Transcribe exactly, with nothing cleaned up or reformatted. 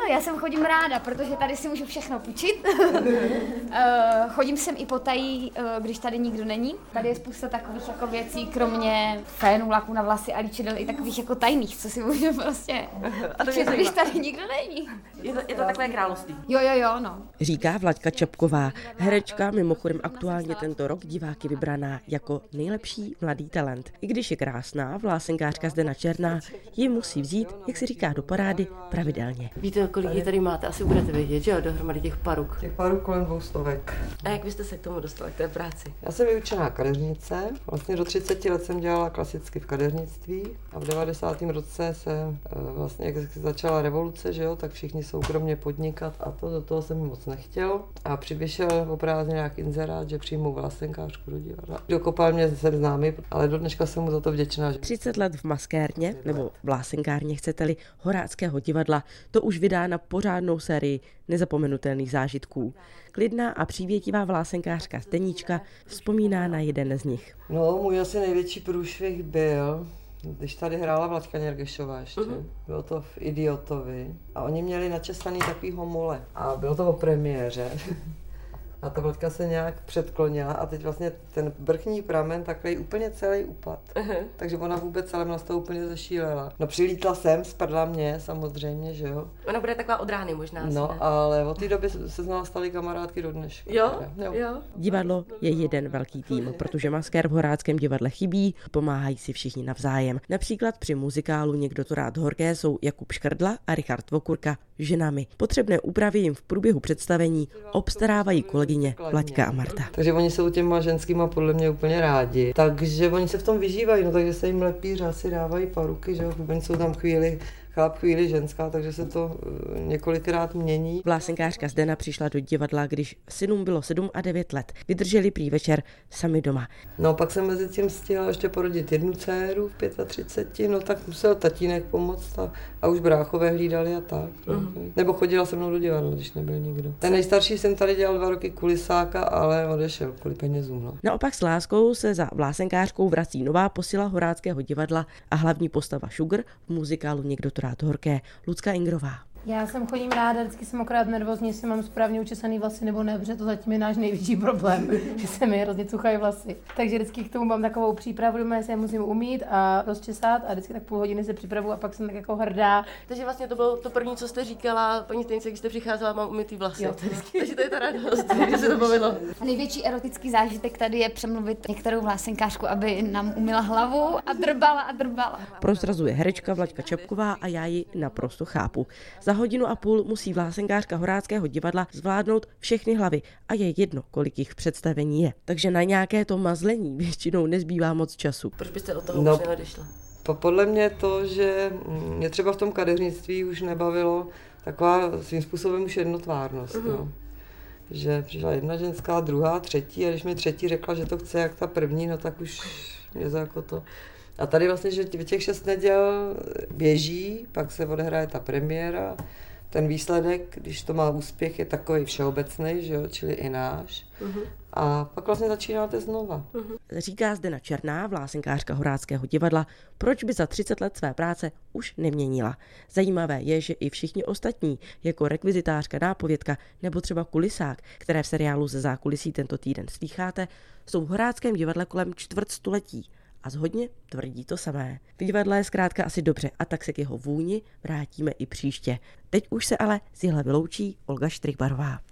já sem chodím ráda, protože tady si můžu všechno půjčit. Chodím sem i potají, když tady nikdo není. Tady je spousta takových jako věcí, kromě fénů, laku na vlasy a líčidel i takových jako tajných, co si můžu prostě půjčit, když tady nikdo není. Je to, je to takové království. Jo, jo, jo, no. Říká Vlaďka Čapková, herečka, mimochodem aktuálně tento rok diváky vybraná jako nejlepší mladý talent. I když je krásná, vlásenkářka Zdena Černá ji musí vzít, jak se říká, do parády pravidelně. Víte, kolik je tady máte? Asi budete vědět, že jo, dohromady těch paruk. Těch paruk kolem dvou stovek. A jak byste se k tomu dostala, k té práci? Já jsem vyučená kadeřnice. Vlastně do třiceti let jsem dělala klasicky v kadeřnictví a v devadesátém roce se vlastně, jak začala revoluce, že jo, tak všichni soukromně podnikat a to do toho jsem moc nechtěl. A přiběšel o prázdně nějak inzerát, že přijmou vlásenkářku do divadla. Dokopal mě, jsem známý, ale do dneška jsem mu za to vděčná. třicet let v maskérně, nebo vlásenkárně chcete-li, Horáckého divadla, to už vydá na pořádnou sérii nezapomenutelných zážitků. Klidná a přívětivá vlásenkářka Zdeníčka vzpomíná na jeden z nich. No, můj asi největší průšvih byl, když tady hrála Vladka Něrgešová ještě. Uh-huh. Bylo to v Idiotovi a oni měli načesaný takovýho mole a bylo to o premiéře. A ta Vladka se nějak předklonila a teď vlastně ten vrchní pramen takový úplně celý upad. Uh-huh. Takže ona vůbec celém nás to úplně zešílela. No přilítla sem, spadla mě samozřejmě, že jo. Ona bude taková od rány možná. No, ne? ale od té doby se z nás staly kamarádky do dneška. Jo? jo? Jo. Divadlo je jeden velký tým, protože maskér v Horáckém divadle chybí, pomáhají si všichni navzájem. Například při muzikálu Někdo to rád horké jsou Jakub Škrdla a Richard Vokurka ženami. Potřebné úpravy jim v průběhu představení obstarávají kolegyně Vlaďka a Marta. Takže oni jsou těma ženskýma podle mě úplně rádi. Takže oni se v tom vyžívají, no takže se jim lepí řasy, dávají paruky, že jo, oni jsou tam chvíli chlap, chvíli ženská, takže se to několikrát mění. Vlásenkářka Zdena přišla do divadla, když synům bylo sedm a devět let. Vydrželi prý večer sami doma. No pak jsem mezi tím stihla ještě porodit jednu dceru v třiceti pěti, no tak musel tatínek pomoct a, a už bráchové hlídali a tak. Uh-huh. Nebo chodila se mnou do divadla, když nebyl nikdo. Ten nejstarší jsem tady dělal dva roky kulisáka, ale odešel kvůli penězům. No. Naopak s láskou se za vlásenkářkou vrací nová posila Horáckého divadla a hlavní postava Sugar v muzikálu Někdo to rád horké, Lucka Ingrová. Já sem chodím ráda, vždycky jsem akorát nervózní, jestli mám správně učesaný vlasy nebo ne, protože to zatím je náš největší problém, že se mi hrozně cuchají vlasy. Takže vždycky k tomu mám takovou přípravu, doma se je musím umýt a rozčesat a vždycky tak půl hodiny se připravu a pak jsem tak jako hrdá. Takže vlastně to bylo to první, co jste říkala, paní Stejnice, když jste přicházela, mám umytý vlasy. Jo, takže to je ta radost, že se to bavilo. Největší erotický zážitek tady je přemluvit některou vlásenkářku, aby nám umyla hlavu a drbala a drbala. Prozrazuje herečka Vlaďka Čapková a já ji naprosto chápu. Za hodinu a půl musí vlásenkářka Horáckého divadla zvládnout všechny hlavy a je jedno, kolik jich v představení je. Takže na nějaké to mazlení většinou nezbývá moc času. Proč byste od toho no, už neodešla? Podle mě to, že mě třeba v tom kadeřnictví už nebavilo taková svým způsobem už jednotvárnost. Uh-huh. No. Že přišla jedna ženská, druhá, třetí a když mi třetí řekla, že to chce jak ta první, no tak už je to jako to. A tady vlastně, že těch šest neděl běží, pak se odehraje ta premiéra, ten výsledek, když to má úspěch, je takový všeobecný, že jo, čili i náš. Uh-huh. A pak vlastně začínáte znova. Uh-huh. Říká Zdena Černá, vlásenkářka Horáckého divadla, proč by za třicet let své práce už neměnila. Zajímavé je, že i všichni ostatní, jako rekvizitářka, nápovědka nebo třeba kulisák, které v seriálu Ze zákulisí tento týden slýcháte, jsou v Horáckém divadle kolem čtvrt století. A zhodně tvrdí to samé. V divadle je zkrátka asi dobře a tak se k jeho vůni vrátíme i příště. Teď už se ale z jihle vyloučí Olga Štrychbarová.